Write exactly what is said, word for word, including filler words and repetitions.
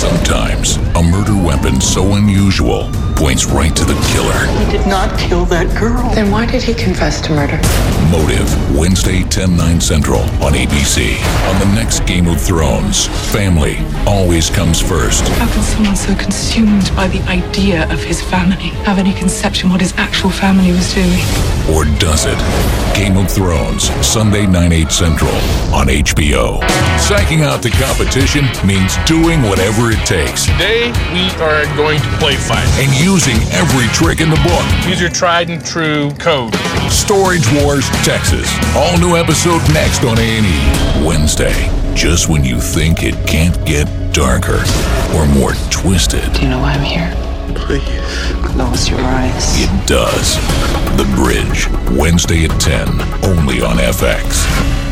Sometimes, a murder weapon so unusual points right to the killer. He did not kill that girl. Then why did he confess to murder? Motive, Wednesday, ten, nine Central on A B C. On the next Game of Thrones, family always comes first. How can someone so consumed by the idea of his family have any conception what his actual family was doing? Or does it? Game of Thrones, Sunday, nine, eight Central on H B O. Psyching out the competition means doing whatever it takes. Today, we are going to play fight. And using every trick in the book. Use your tried and true code. Storage Wars, Texas. All new episode next on A and E. Wednesday, just when you think it can't get darker or more twisted. Do you know why I'm here? Please. Close your eyes. It does. The Bridge, Wednesday at ten, only on F X.